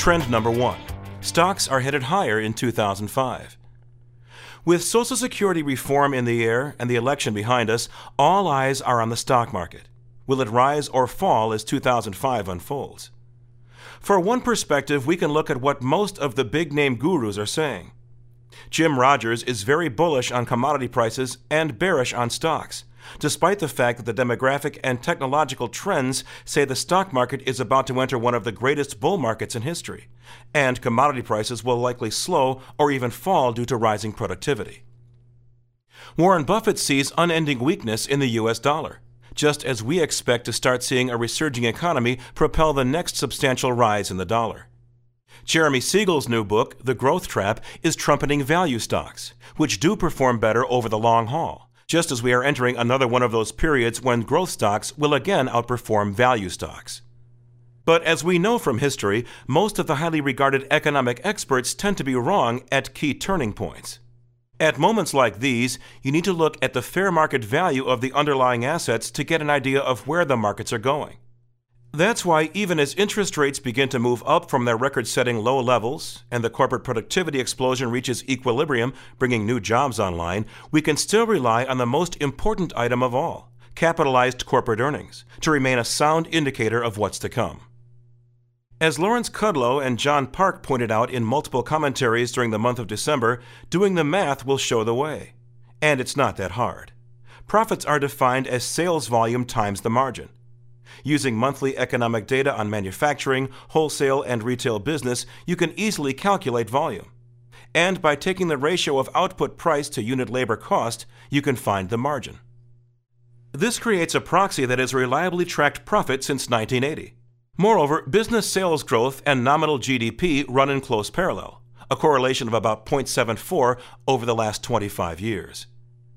Trend number 1. Stocks are headed higher in 2005. With Social Security reform in the air and the election behind us, all eyes are on the stock market. Will it rise or fall as 2005 unfolds? For one perspective, we can look at what most of the big-name gurus are saying. Jim Rogers is very bullish on commodity prices and bearish on stocks, despite the fact that the demographic and technological trends say the stock market is about to enter one of the greatest bull markets in history, and commodity prices will likely slow or even fall due to rising productivity. Warren Buffett sees unending weakness in the U.S. dollar, just as we expect to start seeing a resurging economy propel the next substantial rise in the dollar. Jeremy Siegel's new book, The Growth Trap, is trumpeting value stocks, which do perform better over the long haul, just as we are entering another one of those periods when growth stocks will again outperform value stocks. But as we know from history, most of the highly regarded economic experts tend to be wrong at key turning points. At moments like these, you need to look at the fair market value of the underlying assets to get an idea of where the markets are going. That's why even as interest rates begin to move up from their record-setting low levels and the corporate productivity explosion reaches equilibrium, bringing new jobs online, we can still rely on the most important item of all, capitalized corporate earnings, to remain a sound indicator of what's to come. As Lawrence Kudlow and John Park pointed out in multiple commentaries during the month of December, doing the math will show the way. And it's not that hard. Profits are defined as sales volume times the margin. Using monthly economic data on manufacturing, wholesale, and retail business, you can easily calculate volume. And by taking the ratio of output price to unit labor cost, you can find the margin. This creates a proxy that has reliably tracked profit since 1980. Moreover, business sales growth and nominal GDP run in close parallel, a correlation of about 0.74 over the last 25 years.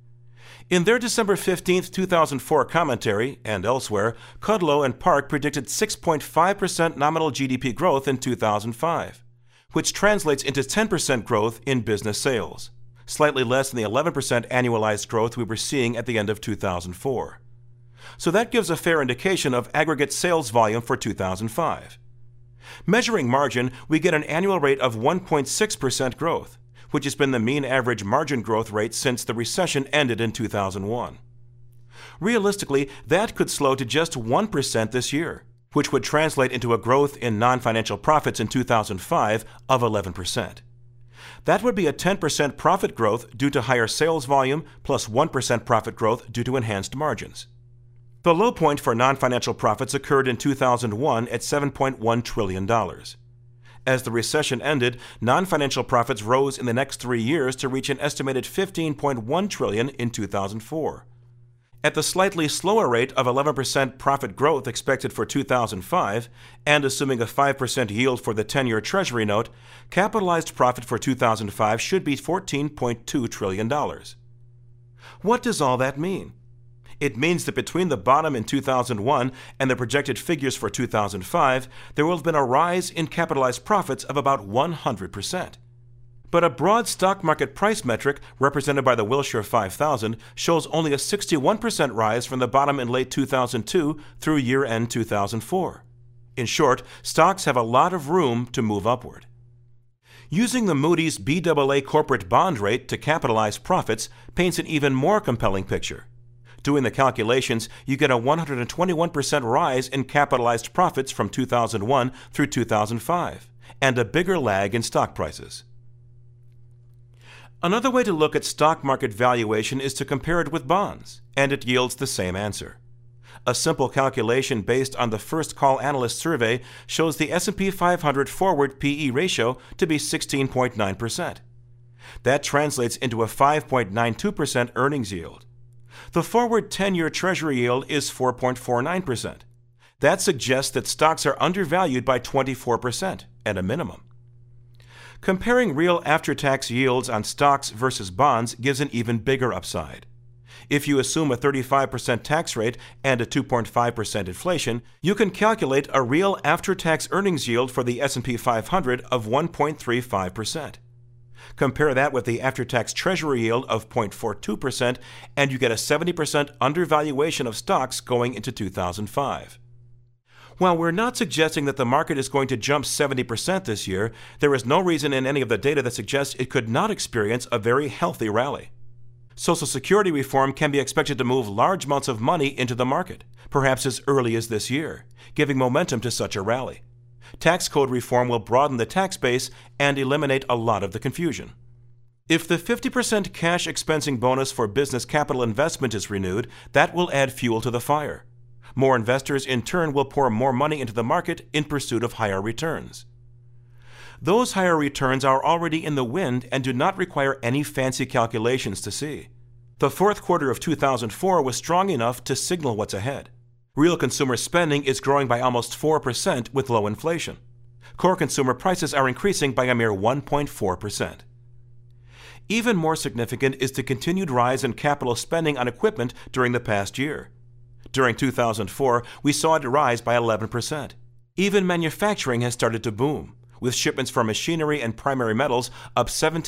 In their December 15, 2004 commentary, and elsewhere, Kudlow and Park predicted 6.5% nominal GDP growth in 2005, which translates into 10% growth in business sales, slightly less than the 11% annualized growth we were seeing at the end of 2004. So that gives a fair indication of aggregate sales volume for 2005. Measuring margin, we get an annual rate of 1.6% growth, which has been the mean average margin growth rate since the recession ended in 2001. Realistically, that could slow to just 1% this year, which would translate into a growth in non-financial profits in 2005 of 11%. That would be a 10% profit growth due to higher sales volume plus 1% profit growth due to enhanced margins. The low point for non-financial profits occurred in 2001 at $7.1 trillion. As the recession ended, non-financial profits rose in the next 3 years to reach an estimated $15.1 trillion in 2004. At the slightly slower rate of 11% profit growth expected for 2005, and assuming a 5% yield for the 10-year Treasury note, capitalized profit for 2005 should be $14.2 trillion. What does all that mean? It means that between the bottom in 2001 and the projected figures for 2005, there will have been a rise in capitalized profits of about 100%. But a broad stock market price metric, represented by the Wilshire 5000, shows only a 61% rise from the bottom in late 2002 through year-end 2004. In short, stocks have a lot of room to move upward. Using the Moody's BAA corporate bond rate to capitalize profits paints an even more compelling picture. Doing the calculations, you get a 121% rise in capitalized profits from 2001 through 2005, and a bigger lag in stock prices. Another way to look at stock market valuation is to compare it with bonds, and it yields the same answer. A simple calculation based on the First Call Analyst survey shows the S&P 500 forward PE ratio to be 16.9%. That translates into a 5.92% earnings yield. The forward 10-year Treasury yield is 4.49%. That suggests that stocks are undervalued by 24% at a minimum. Comparing real after-tax yields on stocks versus bonds gives an even bigger upside. If you assume a 35% tax rate and a 2.5% inflation, you can calculate a real after-tax earnings yield for the S&P 500 of 1.35%. Compare that with the after-tax Treasury yield of 0.42%, and you get a 70% undervaluation of stocks going into 2005. While we're not suggesting that the market is going to jump 70% this year, there is no reason in any of the data that suggests it could not experience a very healthy rally. Social Security reform can be expected to move large amounts of money into the market, perhaps as early as this year, giving momentum to such a rally. Tax code reform will broaden the tax base and eliminate a lot of the confusion. If the 50% cash expensing bonus for business capital investment is renewed, that will add fuel to the fire. More investors, in turn, will pour more money into the market in pursuit of higher returns. Those higher returns are already in the wind and do not require any fancy calculations to see. The fourth quarter of 2004 was strong enough to signal what's ahead. Real consumer spending is growing by almost 4% with low inflation. Core consumer prices are increasing by a mere 1.4%. Even more significant is the continued rise in capital spending on equipment during the past year. During 2004, we saw it rise by 11%. Even manufacturing has started to boom, with shipments for machinery and primary metals up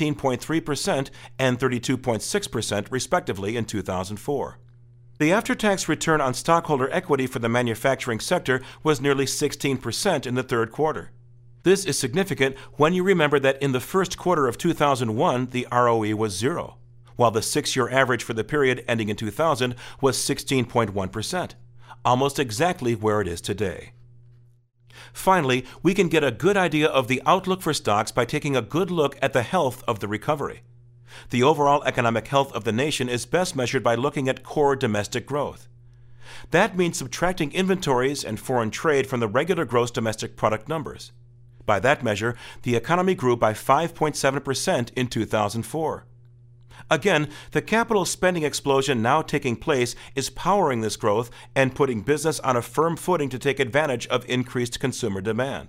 17.3% and 32.6% respectively in 2004. The after-tax return on stockholder equity for the manufacturing sector was nearly 16% in the third quarter. This is significant when you remember that in the first quarter of 2001, the ROE was 0, while the 6-year average for the period ending in 2000 was 16.1%, almost exactly where it is today. Finally, we can get a good idea of the outlook for stocks by taking a good look at the health of the recovery. The overall economic health of the nation is best measured by looking at core domestic growth. That means subtracting inventories and foreign trade from the regular gross domestic product numbers. By that measure, the economy grew by 5.7% in 2004. Again, the capital spending explosion now taking place is powering this growth and putting business on a firm footing to take advantage of increased consumer demand.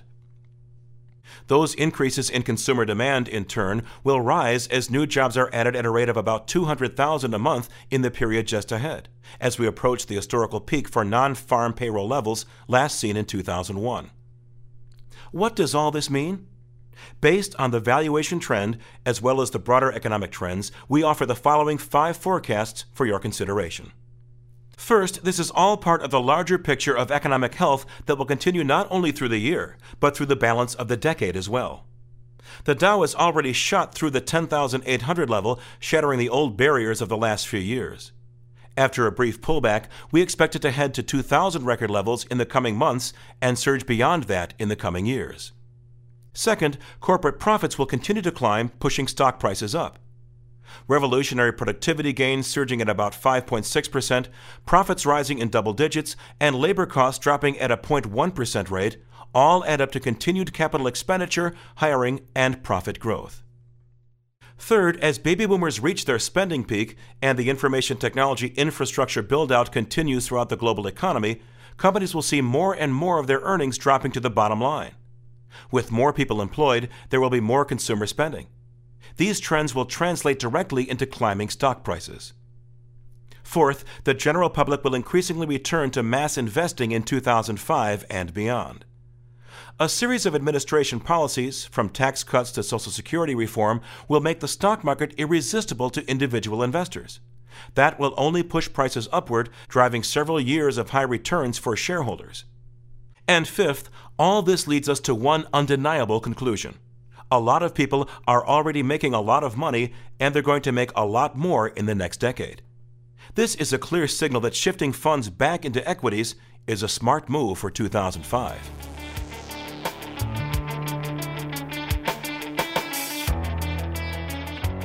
Those increases in consumer demand, in turn, will rise as new jobs are added at a rate of about 200,000 a month in the period just ahead, as we approach the historical peak for non-farm payroll levels last seen in 2001. What does all this mean? Based on the valuation trend, as well as the broader economic trends, we offer the following 5 forecasts for your consideration. First, this is all part of the larger picture of economic health that will continue not only through the year, but through the balance of the decade as well. The Dow has already shot through the 10,800 level, shattering the old barriers of the last few years. After a brief pullback, we expect it to head to 2,000 record levels in the coming months and surge beyond that in the coming years. Second, corporate profits will continue to climb, pushing stock prices up. Revolutionary productivity gains surging at about 5.6%, profits rising in double digits, and labor costs dropping at a 0.1% rate all add up to continued capital expenditure, hiring, and profit growth. Third, as baby boomers reach their spending peak and the information technology infrastructure build-out continues throughout the global economy, companies will see more and more of their earnings dropping to the bottom line. With more people employed, there will be more consumer spending. These trends will translate directly into climbing stock prices. Fourth, the general public will increasingly return to mass investing in 2005 and beyond. A series of administration policies, from tax cuts to Social Security reform, will make the stock market irresistible to individual investors. That will only push prices upward, driving several years of high returns for shareholders. And fifth, all this leads us to one undeniable conclusion. A lot of people are already making a lot of money, and they're going to make a lot more in the next decade. This is a clear signal that shifting funds back into equities is a smart move for 2005.